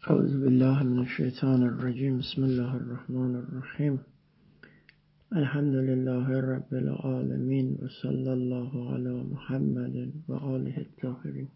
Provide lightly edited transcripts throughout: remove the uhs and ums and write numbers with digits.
اعوذ بالله من الشیطان الرجیم. بسم الله الرحمن الرحیم. الحمد لله رب العالمین و صلی الله علی محمد و آله الطاهرین.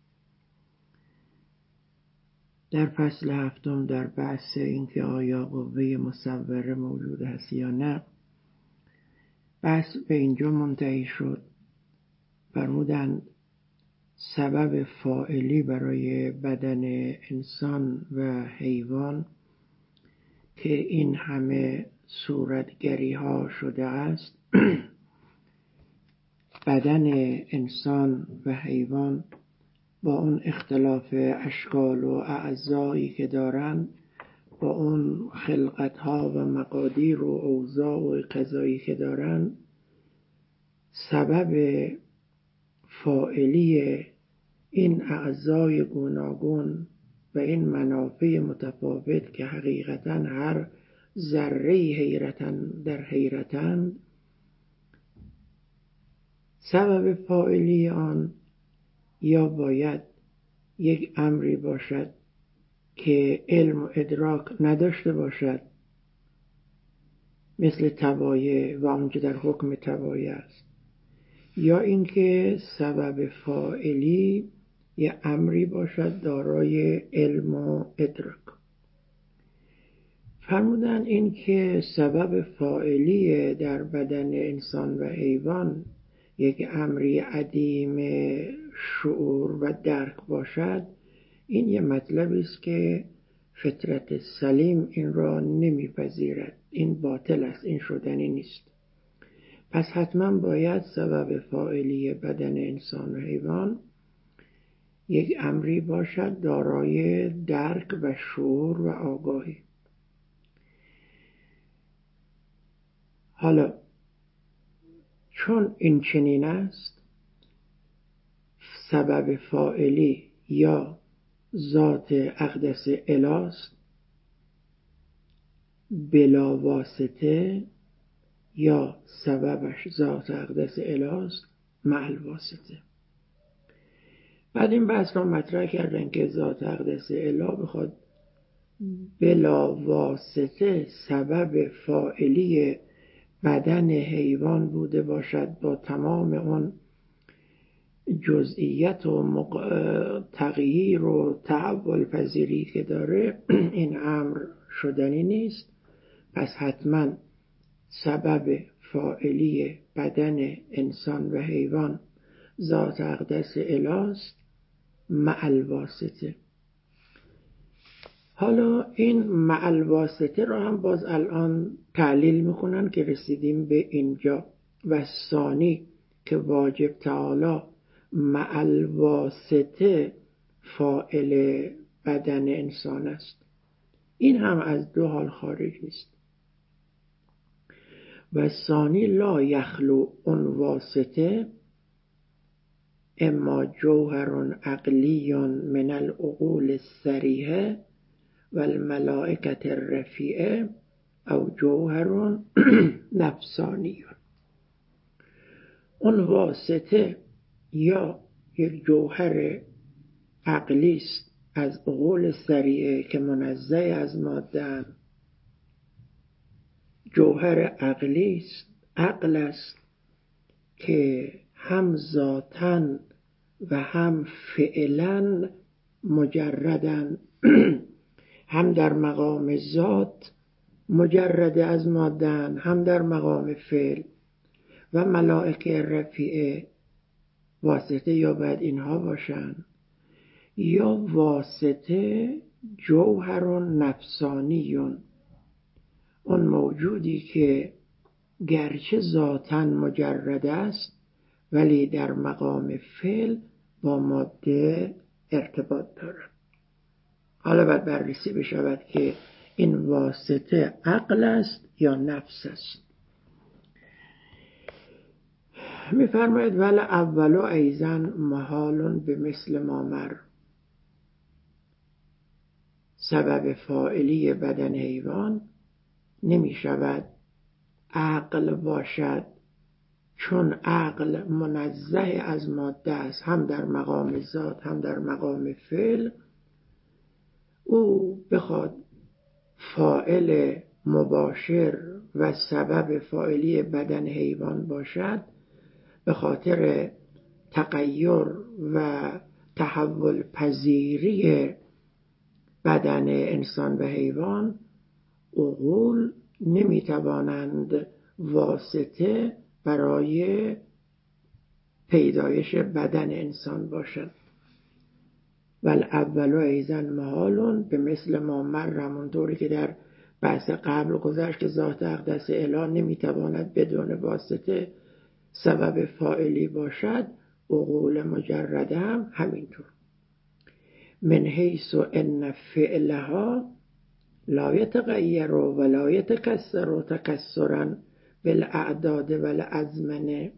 در فصل هفتم در بحث اینکه آیا قوه مصوره موجود هست یا نه، بحث به اینجا منتهی شد. فرمودند سبب فاعلی برای بدن انسان و حیوان که این همه صورتگری ها شده است بدن انسان و حیوان با اون اختلاف اشکال و اعضایی که دارن، با اون خلقت ها و مقادیر و اوضاع و قضایی که دارن، سبب فاعلی این اعضای گوناگون و این منافع متفاوت که حقیقتاً هر ذره حیرتن در حیرتند، سبب فاعلی آن یا باید یک امری باشد که علم و ادراک نداشته باشد، مثل طبایع و آنچه در حکم طبایع است، یا اینکه سبب فاعلی یه امری باشد دارای علم و ادراک. فرمودن این که سبب فاعلی در بدن انسان و حیوان یک امری عدیم شعور و درک باشد، این یه مطلبی است که فطرت سلیم این را نمیپذیرد. این باطل است، این شدنی نیست. پس حتما باید سبب فاعلی بدن انسان و حیوان یک امری باشد دارای درک و شعور و آگاهی. حالا چون این چنین است، سبب فاعلی یا ذات اقدس اله است بلا واسطه، یا سببش ذات اقدس اله است مع الواسطه. بعد این بحث را مطرح کردن که ذات اقدس اله بخواد بلا واسطه سبب فاعلی بدن حیوان بوده باشد، با تمام اون جزئیت و تغییر و تحول پذیری که داره، این امر شدنی نیست. پس حتما سبب فاعلی بدن انسان و حیوان ذات اقدس اله است مع الواسطه. حالا این مع الواسطه را هم باز الان تعلیل میکنن که رسیدیم به اینجا. و ثانی که واجب تعالی مع الواسطه فاعل بدن انسان است، این هم از دو حال خارج نیست. و ثانی لا یخلو اون واسطه اما جوهر عقلی من العقول الصریحه و الملائکة الرفیعه او جوهر نفسانی. اون واسطه یا یک جوهر عقلی است از عقول صریحه که منزه از ماده، جوهر عقلی است، عقل است که هم ذاتاً و هم فعلاً مجردن، هم در مقام ذات مجرد از مادن، هم در مقام فعل. و ملائکه رفیعه واسطه یا باید اینها باشن، یا واسطه جوهر نفسانیون، اون موجودی که گرچه ذاتاً مجرد است ولی در مقام فعل با ماده ارتباط دارد. حالا باید بررسی بشود که این واسطه عقل است یا نفس است. می‌فرماید ولی اولو ایضاً محال به مثل ما مر. سبب فاعلی بدن حیوان نمی شود عقل باشد، چون عقل منزه از ماده است، هم در مقام ذات هم در مقام فعل. او بخواد فاعل مباشر و سبب فاعلی بدن حیوان باشد، به خاطر تغییر و تحول پذیری بدن انسان و حیوان، عقول نمیتوانند واسطه برای پیدایش بدن انسان باشند. والاول ایضا محال، به مثل ما مر، همونطوری که در بحث قبل گذشت که ذات اقدس اله نمیتواند بدون واسطه سبب فاعلی باشد، عقول مجرده هم همینطور. من حیث ان فعلها لا یتغیر و لا یتکسر تکسرا بالاعداد والازمنه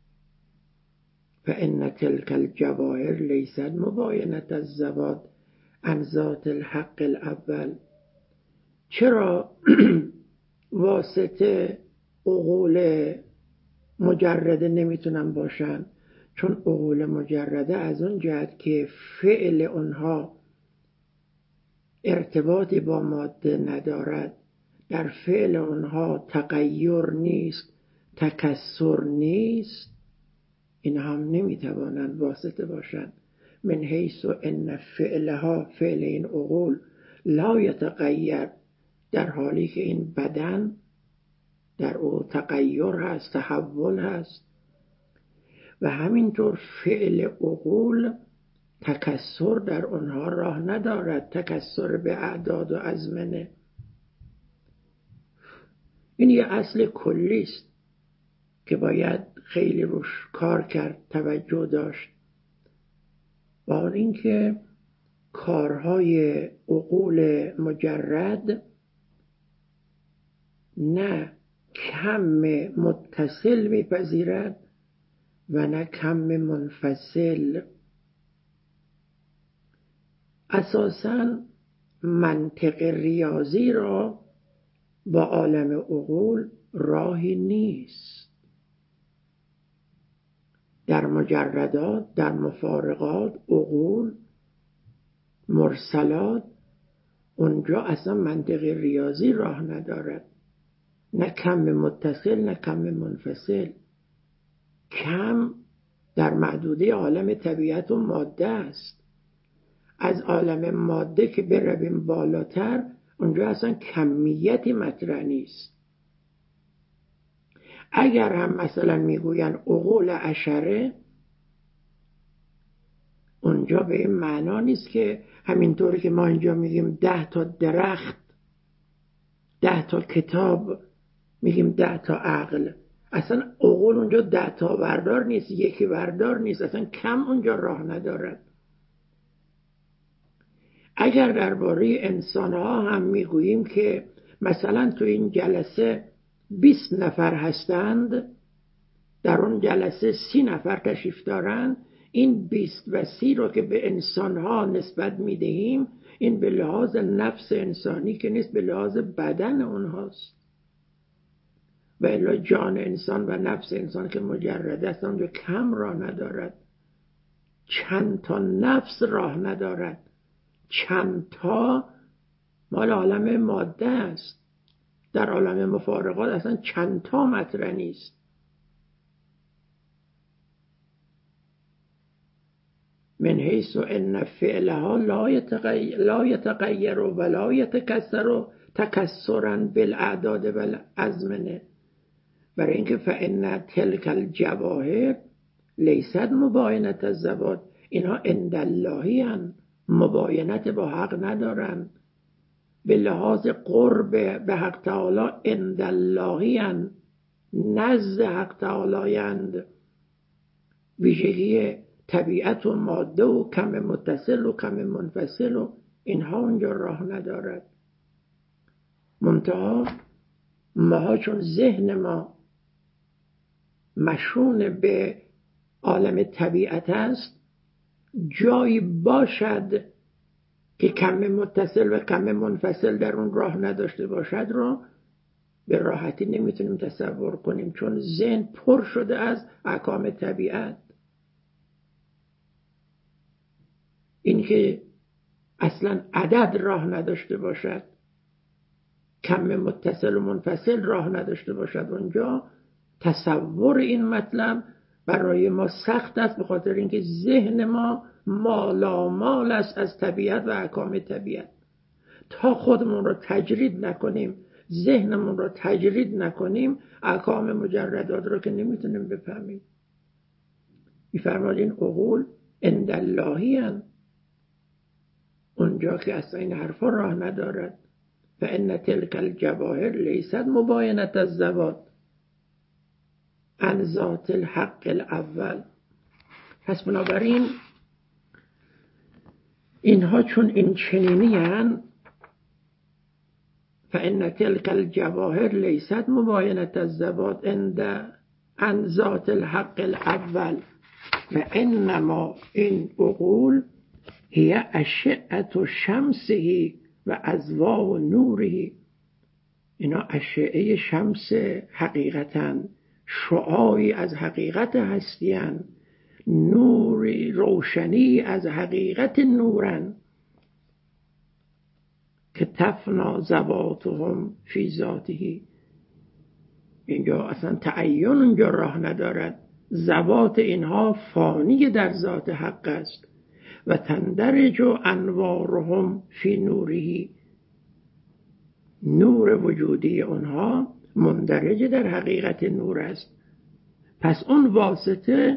فان تلك الجواهر لیست مباینة الزوات عن ذات الحق الاول. چرا واسطه عقول مجرده نمیتونن باشن؟ چون عقول مجرده از اون جهت که فعل اونها ارتباطی با ماده ندارد، در فعل اونها تغییر نیست، تکسر نیست، این هم نمیتوانند واسطه باشند. من حیث ان فعلها، فعل این عقول، لا یتغیر، در حالی که این بدن در او تغییر هست، تحول هست، و همینطور فعل عقول تکسر در آنها راه ندارد، تکسر به اعداد و ازمنه. این یه اصل کلی است که باید خیلی روش کار کرد، توجه داشت. با اینکه کارهای عقول مجرد نه کم متصل میپذیرد و نه کم منفصل. اساساً منطق ریاضی را با عالم عقول راهی نیست. در مجردات، در مفارقات، عقول، مرسلات، اونجا اصلا منطق ریاضی راه ندارد، نه کم متصل نه کم منفصل. کم در محدوده عالم طبیعت و ماده است. از عالم ماده که برویم بالاتر، اونجا اصلا کمیتی مطرح نیست. اگر هم مثلا میگوین عقول عشره، اونجا به این معنا نیست که همینطوری که ما اینجا میگیم 10 تا درخت، 10 تا کتاب، میگیم 10 تا عقل. اصلا عقول اونجا 10 تا وردار نیست، یکی وردار نیست، اصلا کم اونجا راه ندارد. اگر درباره انسان ها هم میگوییم که مثلا تو این جلسه 20 نفر هستند، در اون جلسه 30 نفر تشریف دارند، این 20 و 30 رو که به انسان ها نسبت میدهیم، این به لحاظ نفس انسانی که نیست، به لحاظ بدن اونهاست. و الا جان انسان و نفس انسان که مجرد است، اونجا کم راه ندارد، چند تا نفس راه ندارد، چند تا مال عالم ماده است. در عالم مفارقات اصلا چند تا مطرح نیست. من حیث ان فعلها لا یتغیر و لا یتکسر تکسرا بالاعداد والازمنه. برای اینکه فان تلک الجواهر لیست مباینة الزوات، اینها عند اللهی هستند، مباینت با حق ندارند. به لحاظ قرب به حق تعالی عند اللهی هستند، نزد حق تعالی هستند. ویژگی طبیعت و ماده و کم متصل و کم منفصل و اینها اونجا راه ندارد. منتها ما چون ذهن ما مشون به عالم طبیعت است، جایی باشد که کم متصل و کم منفصل در اون راه نداشته باشد را به راحتی نمیتونیم تصور کنیم، چون ذهن پر شده از احکام طبیعت. این که اصلا عدد راه نداشته باشد، کم متصل و منفصل راه نداشته باشد، اونجا تصور این مطلب برای ما سخت است، به خاطر اینکه ذهن ما مالامال است از طبیعت و احکام طبیعت. تا خودمون رو تجرید نکنیم، ذهنمون رو تجرید نکنیم، احکام مجردات رو که نمیتونیم بفهمیم. میفرماد این عقول عند اللهی هستند، اونجا که اصلا این حرفا راه ندارد. فان تلک الجواهر لیست مباینة الزوات عن ذات الحق الاول. پس بنابراین اینها چون این چنینی هستند، فان تلک الجواهر لیست مباینة الزوات عن ذات الحق الاول و انما این عقول هی اشعة شمسه و اضواء نوره. اینا اشعه شمس حقیقتن، شعاعی از حقیقت هستین، نوری روشنی از حقیقت نورن که تفنا ذواتهم فی ذاته. اینجا اصلا تعین اونجا راه ندارد، ذوات اینها فانی در ذات حق است. و تندرج انوارهم فی نوره، نور وجودی اونها مندرج در حقیقت نور است. پس اون واسطه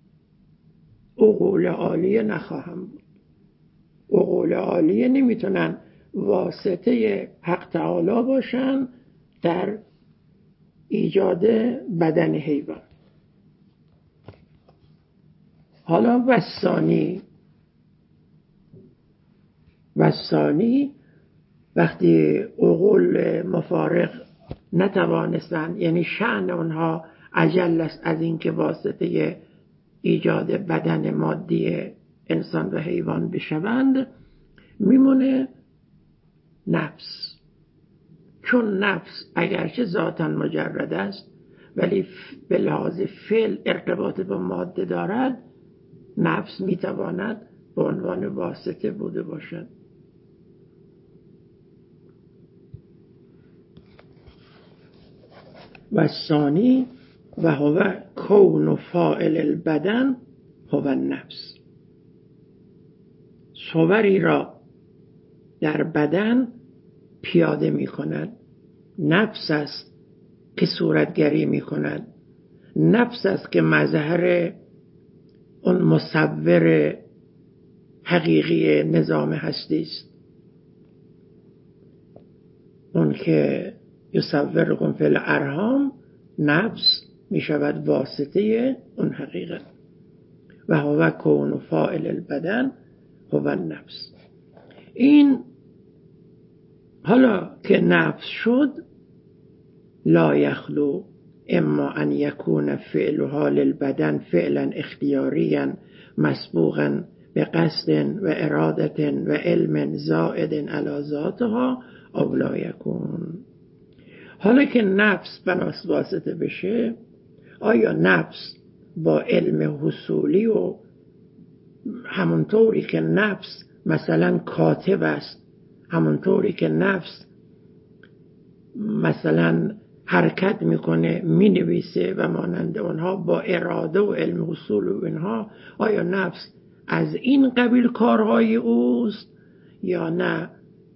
عقول عالیه نخواهم بود. عقول عالیه نمیتونن واسطه حق تعالی باشن در ایجاد بدن حیوان. حالا وثانی وقتی عقول مفارق نتوانستند، یعنی شأن اونها اجل است از اینکه واسطه ایجاد بدن مادی انسان و حیوان بشوند، میمونه نفس. چون نفس اگرچه ذاتاً مجرد است ولی به لحاظ فعل ارتباط با ماده دارد، نفس میتواند به عنوان واسطه بوده باشد. و ثانی و هو کون فاعل البدن هو النفس. صوری را در بدن پیاده می کند نفس است که صورتگری می کند، نفس است که مظهر اون مصور حقیقی نظام هستی است. اون که یصورکم فی الارحام، نفس می شود واسطه اون حقیقت. و هو کون فاعل البدن هو النفس. این حالا که نفس شد، لا یخلو اما ان یکون فعلها للبدن فعلا اختیاریا مسبوقا بقصد و اراده و علم زائد علی ذاتها او لا یکون. حالا که نفس بناس واسطه بشه، آیا نفس با علم حصولی و همونطوری که نفس مثلا کاتب است، همونطوری که نفس مثلا حرکت میکنه مینویسه و مانند اونها با اراده و علم حصول و اینها، آیا نفس از این قبیل کارهای اوست یا نه؟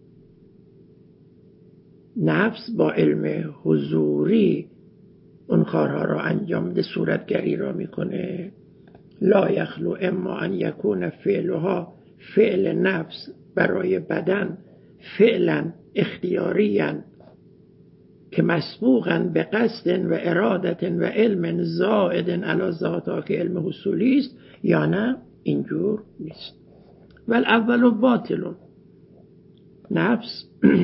نفس با علم حضوری اون کارها را انجام ده، صورتگری را میکنه. لا یخلو اما ان یکون فعلها، فعل نفس برای بدن فعلا اختیاریا که مسبوقا به قصد و ارادت و علم زائد علی ذاتها که علم حصولی است، یا نه اینجور نیست. ول اول باطل. نفس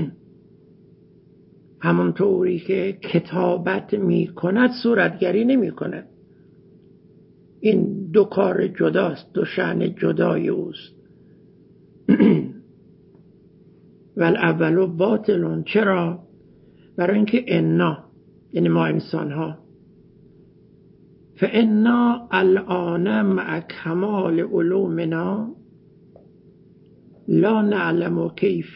همونطوری که کتابت می کند صورتگری نمی کند. این دو کار جداست، دو شأن جدای اوست. ول اول باطل. چرا؟ برای اینکه انا، یعنی ما انسان ها، فانا الان مع کمال علومنا لا نعلم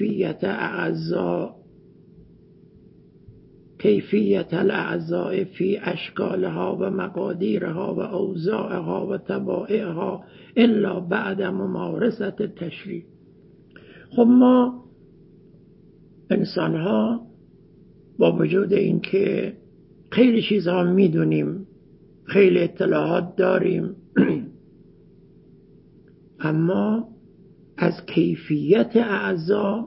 کیفیت الاعضاء فی اشکالها و مقادیرها و اوضاعها و طبائعها الا بعد ممارست تشریع. خب ما انسان ها با وجود اینکه خیلی چیزها میدونیم، خیلی اطلاعات داریم اما از کیفیت اعضا،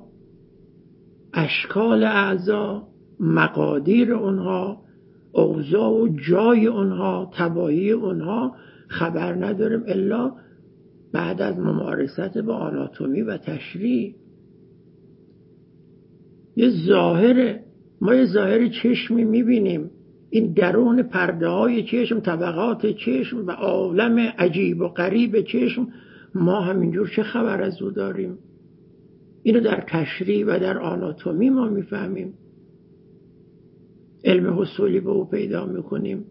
اشکال اعضا، مقادیر اونها، اوضاع و جای اونها، طبایع اونها خبر نداریم الا بعد از ممارست با آناتومی و تشریح. یه ظاهره، ما یه ظاهر چشمی میبینیم، این درون پرده های چشم، طبقات چشم و عالم عجیب و غریب چشم، ما همینجور چه خبر از او داریم؟ اینو در تشریح و در آناتومی ما میفهمیم، علم حصولی به او پیدا میکنیم.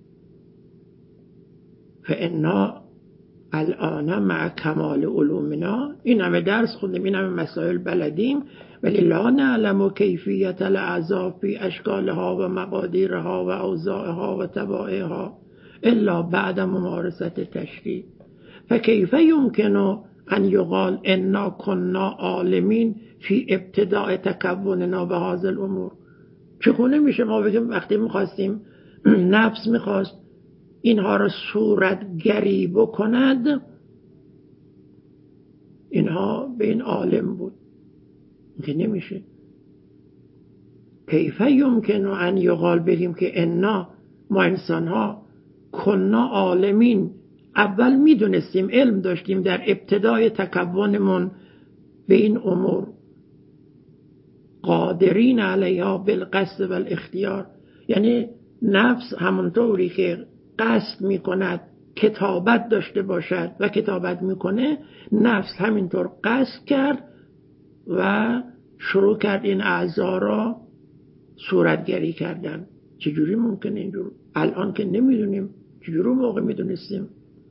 فانا الان مع کمال علومنا، این همه درس خوندیم، این همه مسائل بلدیم، ولی لا نعلم کیفیت الاعضاء فی اشکالها و مقادیرها و اوضاعها و طبائعها الا بعد ممارست تشریع. فکیف یمکن ان یقال انا کنا عالمین فی ابتداء تکوننا به هذه الامور. چگونه میشه ما بگیم وقتی میخواستیم، نفس میخواست اینها را صورتگری بکند، اینها به این عالم بود؟ که نمیشه. کیف یمکن ان یقال، بگیم که انا، ما انسان ها، کنا عالمین، اول میدونستیم، علم داشتیم در ابتدای تکونمون به این امور، قادرین علیها بالقصد و الاختیار، یعنی نفس همونطوری که قصد میکند کتابت داشته باشد و کتابت میکنه، نفس همینطور قصد کرد و شروع کرد این اعضا را صورتگری کردن. چجوری ممکنه اینجور؟ الان که نمیدونیم، چجوری موقع میدونستیم؟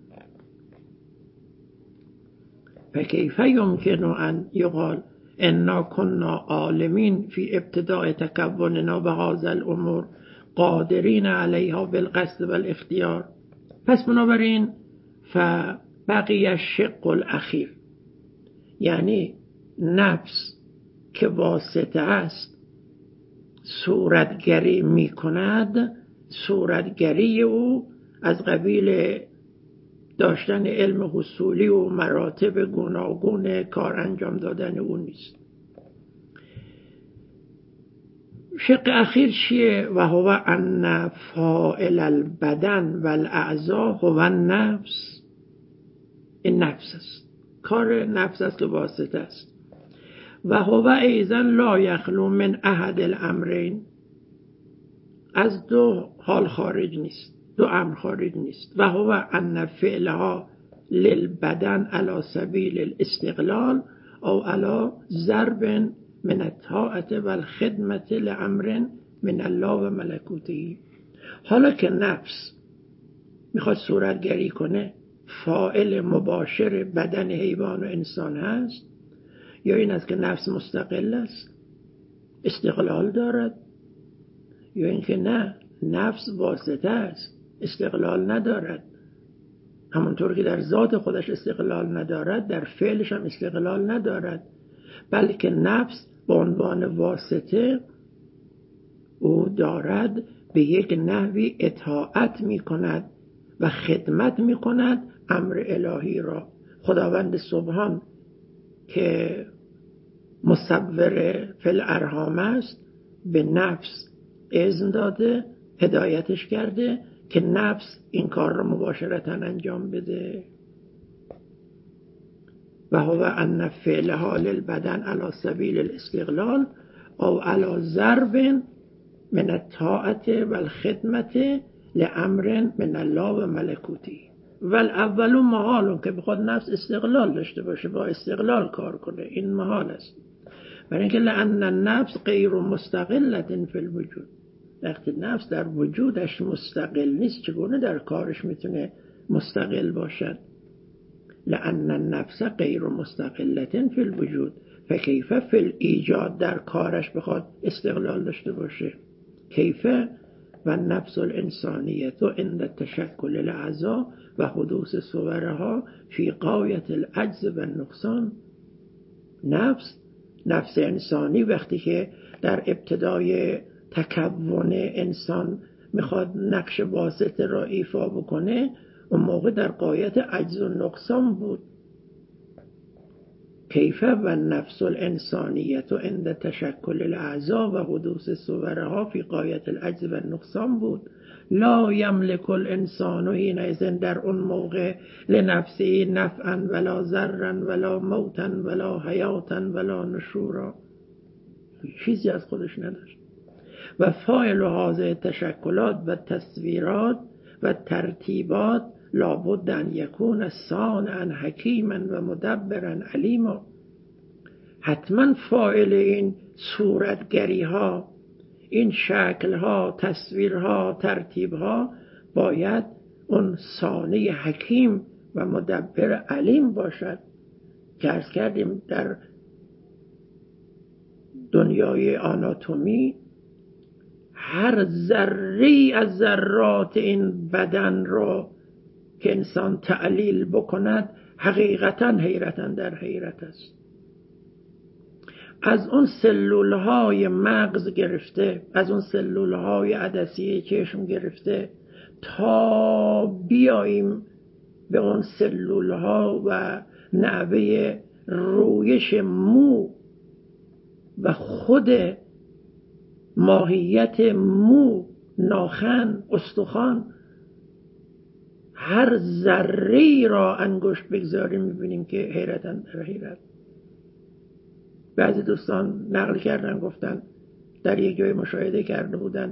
فکیف یمکن ان یقال انا کنا عالمین فی ابتداء تکوننا به هذا الامور قادرین علیها بالقصد و الاختیار. پس بنابراین فبقی الشق الاخیر، یعنی نفس که واسطه است صورتگری می کند، صورتگری او از قبیل داشتن علم حصولی و مراتب گوناگون کار انجام دادن او نیست. شق اخیر چیه؟ و هو ان فاعل البدن و الاعضاء هو النفس. این نفس است، کار نفس است که واسطه است. و هو ایضا لا یخلو من احد الامرین، از دو حال خارج نیست، دو امر خارج نیست. و هو ان فعلها للبدن على سبیل الاستقلال او على ضرب من الطاعت و الخدمت لامر من الله و ملکوته. حالا که نفس میخواد صورتگری کنه، فاعل مباشر بدن حیوان و انسان هست، یا این است که نفس مستقل است، استقلال دارد، یا اینکه نه، نفس واسطه است، استقلال ندارد. همونطور که در ذات خودش استقلال ندارد، در فعلش هم استقلال ندارد، بلکه نفس به عنوان واسطه او دارد به یک نحوی اطاعت می کند و خدمت می کند امر الهی را. خداوند سبحان که مصور فی الارحام است، به نفس اذن داده، هدایتش کرده که نفس این کار را مباشرتا انجام بده. و هو ان فعلها للبدن على سبیل الاستقلال او على ضرب من الطاعت و الخدمت لامر من الله و ملکوته. والاول محال، که بخواد نفس استقلال داشته باشه، با استقلال کار کنه، این محال است. برای اینکه لأن النفس غیر مستقلة فی الوجود، وقتی نفس در وجودش مستقل نیست، چگونه در کارش میتونه مستقل باشد؟ لأن النفس غیر مستقلة فی الوجود، فکیف فی الایجاد، در کارش بخواد استقلال داشته باشه. کیف و نفس الانسانیه عند تشکل الاعضاء و حدوث صورها فی غایت العجز و النقصان. نفس انسانی وقتی که در ابتدای تکون انسان میخواد نقش واسطه را ایفا بکنه، اون موقع در غایت عجز و نقصان بود. کیف و نفس الانسانیه عند تشکل الاعضاء و حدوث صورها فی غایت العجز و النقصان بود. لا یملک الانسان حینئذ، در اون موقع، لنفسه نفعا ولا ضرا ولا موتا ولا حیاتا ولا نشورا، چیزی از خودش نداشت. و فاعل هذه تشکلات و تصویرات و ترتیبات لابد ان یکون صانعا حکیما و مدبرا علیما، حتما فاعل این صورتگری ها، این شکل ها، تصویرها، ترتیبها باید اون صانع حکیم و مدبر علیم باشد که عرض کردیم در دنیای آناتومی هر ذره از ذرات این بدن را که انسان تعلیل بکند حقیقتا حیرتاً در حیرت است. از اون سلولهای مغز گرفته، از اون سلولهای عدسیه چشم گرفته، تا بیاییم به اون سلولها و نحوه رویش مو و خود ماهیت مو، ناخن، استخوان، هر ذره را انگشت بگذاریم میبینیم که حیرتاً در حیرت. بعضی دوستان نقل کردن، گفتن در یک جای مشاهده کرده بودن،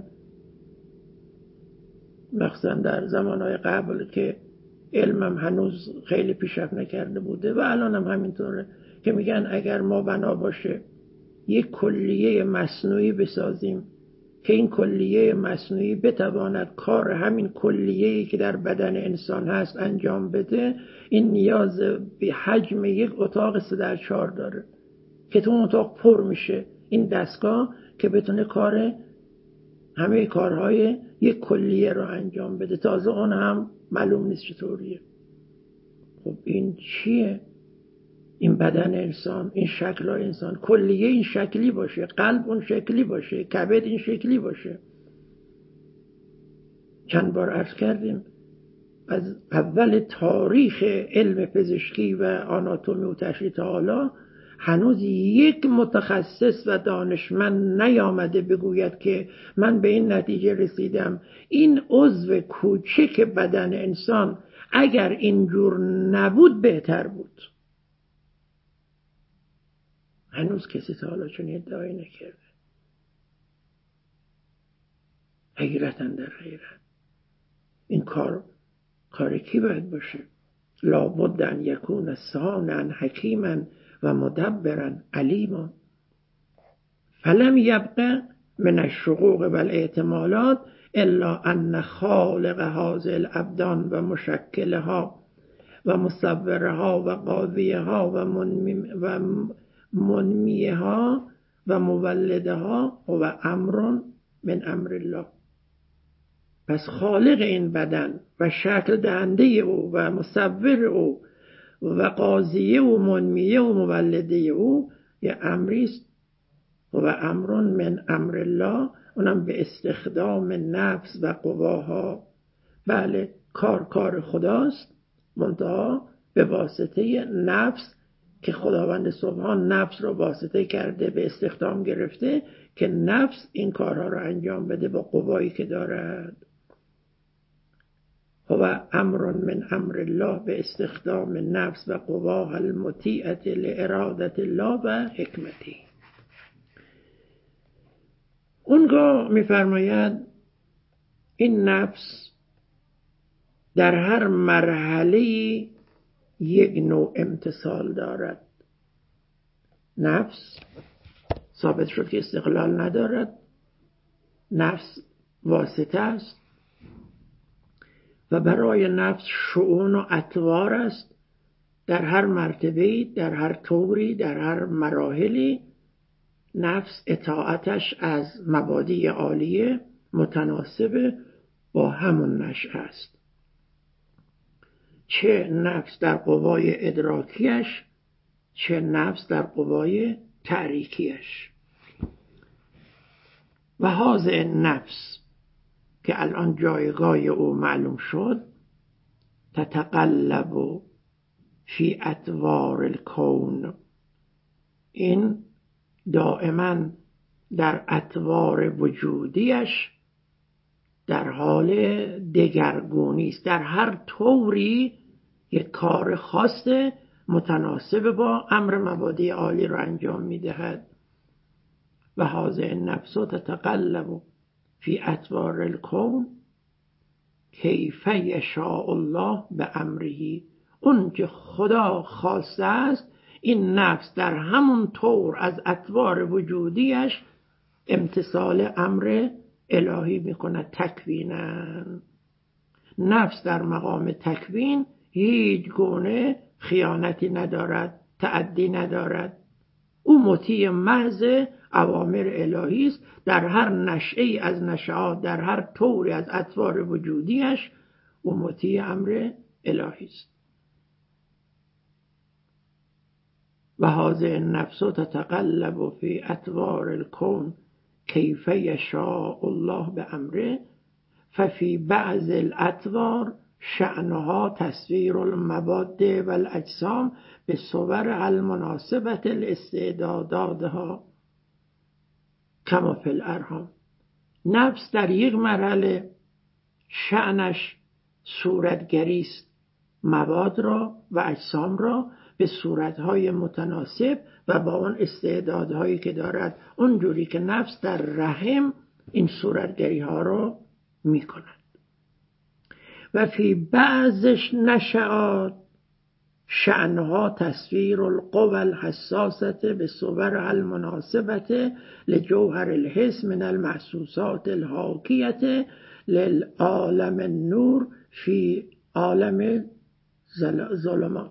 مخصوصا در زمانهای قبل که علمم هنوز خیلی پیشرفت نکرده بوده و الان هم همینطوره، که میگن اگر ما بنا باشه یک کلیه مصنوعی بسازیم که این کلیه مصنوعی بتواند کار همین کلیه‌ای که در بدن انسان هست انجام بده، این نیاز به حجم یک اتاق 3x4 داره که تو اون اتاق پر میشه این دستگاه که بتونه همه کارهای یک کلیه رو انجام بده. تازه اون هم معلوم نیست چطوریه. خب این چیه؟ این بدن انسان، این شکل انسان، کلیه این شکلی باشه، قلب اون شکلی باشه، کبد این شکلی باشه. چند بار عرض کردیم از اول تاریخ علم پزشکی و آناتومی و تشریح تا حالا هنوز یک متخصص و دانشمند نیامده بگوید که من به این نتیجه رسیدم این عضو کوچک بدن انسان اگر اینجور نبود بهتر بود. هنوز کسی تا حالا چون ادعایی نکرده. حیرتاً در حیرت. این کار کی باید باشه؟ لابد ان یکون صانعا حکیما و مدبرا علیما. فلم یبق من الشقوق و الاحتمالات الا ان خالق هذه الابدان و مشکلها و مصورها و قاضیها و منمیها و مولدها و امر من امر الله. پس خالق این بدن و شکل دهنده او و مصور او و قاضیه و منمیه و مولده او یه امریست و امر من امر الله، اونم به استخدام نفس و قواها. بله، کار خداست، منتها به واسطه نفس که خداوند سبحان نفس رو واسطه کرده، به استخدام گرفته که نفس این کارها رو انجام بده با قوایی که دارد. و امر من امر الله به استخدام نفس و قواها المطیعه لارادت الله و حکمتی. اونگاه میفرماید این نفس در هر مرحله یک نوع امتثال دارد. نفس ثابت شد که استقلال ندارد، نفس واسطه است و برای نفس شؤون و اطوار است در هر مرتبه‌ای، در هر طوری، در هر مراحلی نفس اطاعتش از مبادی عالیه متناسب با همون نشأه است، چه نفس در قوای ادراکیش چه نفس در قوای تحریکیش. و هذه نفس که الان جایگاه او معلوم شد، تتقلب فی اطوار الکون، این دائما در اطوار وجودیش در حال دگرگونی است، در هر طوری یک کار خاص متناسب با امر مبادی عالی را انجام میدهد. و هذه النفس تتقلب فی اطوار الکون کیف یشاء الله بامره، اون که خدا خواسته است این نفس در همون طور از اطوار وجودیش امتثال امر الهی میکند. تکوینا، نفس در مقام تکوین هیچ گونه خیانتی ندارد، تعدی ندارد، او مطیع محض اوامر الهی است. در هر نشأه‌ای از نشأات، در هر طوری از اطوار وجودیش او مطیع امر الهی است. و هذه النفس تتقلب فی اطوار الکون کیف یشاء الله بامره ففی بعض الاطوار شأنها تصویر المواد والاجسام بصور المناسبة لاستعداداتها کما فی الارحام. نفس در یک مرحله شأنش صورتگری است، مواد را و اجسام را به صورتهای متناسب و با آن استعدادهایی که دارد، اونجوری که نفس در رحم این صورتگری ها را می کند. و فی بعضش نشأات شأنها تصویر القوى الحساسة بصور المناسبة لجوهر الحس من المحسوسات الحاکیة للعالم النور فی عالم ظلام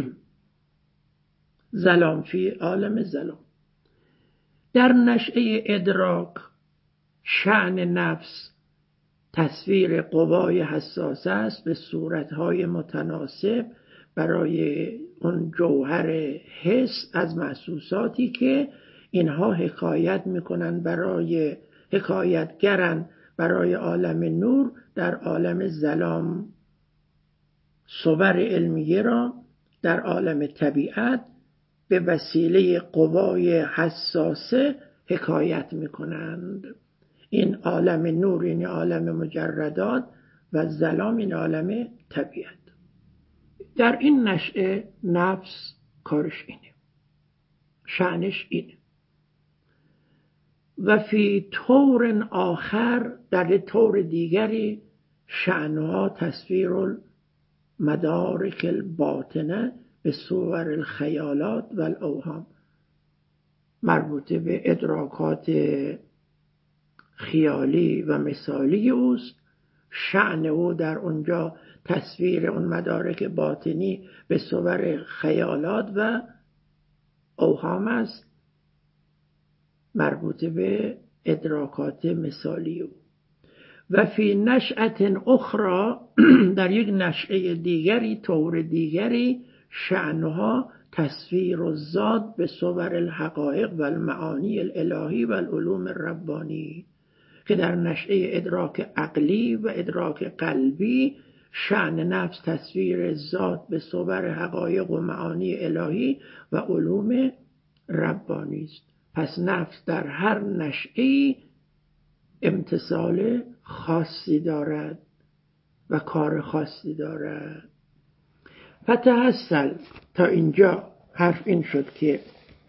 فی عالم ظلام. در نشأه ادراک شأن نفس تصویر قوای حساسه است به صورتهای متناسب برای اون جوهر حس از محسوساتی که اینها حکایت میکنن، برای حکایتگرن برای عالم نور در عالم ظلام. صور علمیه را در عالم طبیعت به وسیله قوای حساسه حکایت میکنند. این عالم نور این عالم مجردات و ظلام این عالم طبیعت. در این نشأه نفس کارش اینه، شأنش اینه. و فی طور آخر در طور دیگری شأنها تصویر المدارک الباطنه به صور الخیالات و الاوهام، مربوطه به ادراکات خیالی و مثالی اوست. شأن او در اونجا تصویر اون مدارک باطنی به صور خیالات و اوهام است، مربوطه به ادراکات مثالی او. و فی نشأة اخرى در یک نشأه دیگری، طور دیگری، شأنها تصویر الذات به صور الحقائق و المعانی الالهی و العلوم الربانی، که در نشأه ادراک عقلی و ادراک قلبی شأن نفس تصویر ذات به صور حقایق و معانی الهی و علوم ربانی است. پس نفس در هر نشأه‌ای امتثال خاصی دارد و کار خاصی دارد. فتحصل، تا اینجا حرف این شد که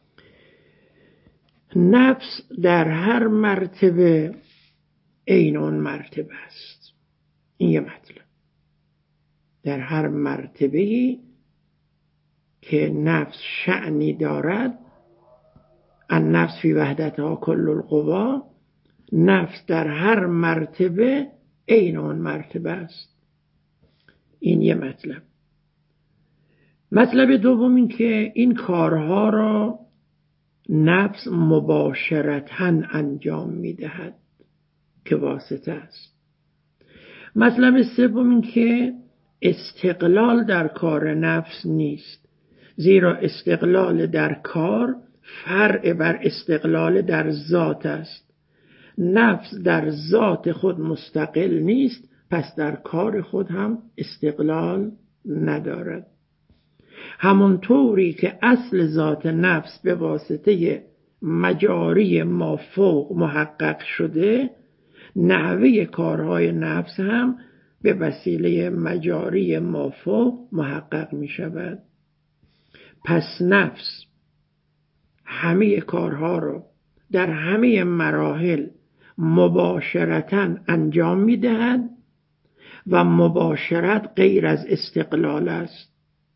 نفس در هر مرتبه عین اون مرتبه است. این یه مطلب. در هر مرتبه‌ای که نفس شأنی دارد، النفس فی وحدتها کل القوا، نفس در هر مرتبه عین اون مرتبه است. این یه مطلب. مطلب دوم این که این کارها را نفس مباشرتاً انجام میدهد که واسطه است. مطلب سوم این که استقلال در کار نفس نیست، زیرا استقلال در کار فرع بر استقلال در ذات است. نفس در ذات خود مستقل نیست، پس در کار خود هم استقلال ندارد. همانطوری که اصل ذات نفس به واسطه مجاری مافوق محقق شده، نحوه کارهای نفس هم به وسیله مجاری مافوق محقق می شود. پس نفس همه کارها را در همه مراحل مباشرتاً انجام می دهد و مباشرت غیر از استقلال است.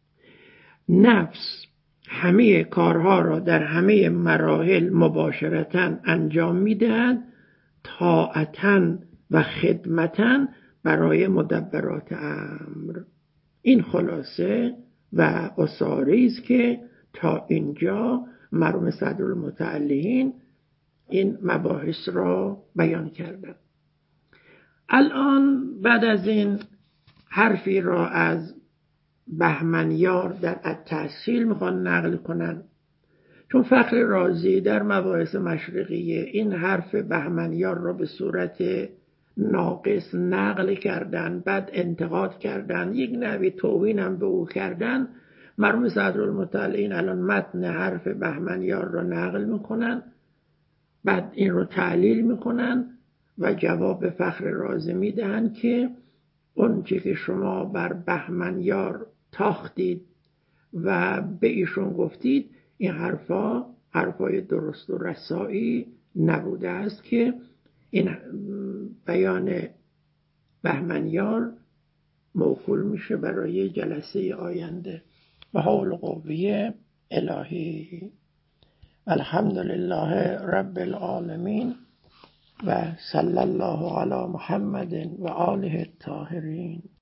نفس همه کارها را در همه مراحل مباشرتاً انجام می دهد طاعتاً و خدمتاً برای مدبرات امر. این خلاصه و اساری است که تا اینجا مرحوم صدرالمتعلین این مباحث را بیان کردند. الان بعد از این حرفی را از بهمنیار در التحصیل میخوان نقل کنن، چون فخر رازی در مباحث مشرقیه این حرف بهمنیار را به صورت ناقص نقل کردن، بعد انتقاد کردن، یک نوعی توهین هم به او کردن. مرحوم صدرالمتعلین الان متن حرف بهمنیار را نقل میکنن، بعد این رو تعلیل میکنن و جواب فخر رازی میدهن که اون چی که شما بر بهمنیار تاختید و به ایشون گفتید، این حرفای درست و رسایی نبوده است، که این بیان بهمنیار موکول میشه برای جلسه آینده. به حول قوه الهی. الحمدلله رب العالمین و صلی الله علی محمد و آله الطاهرین.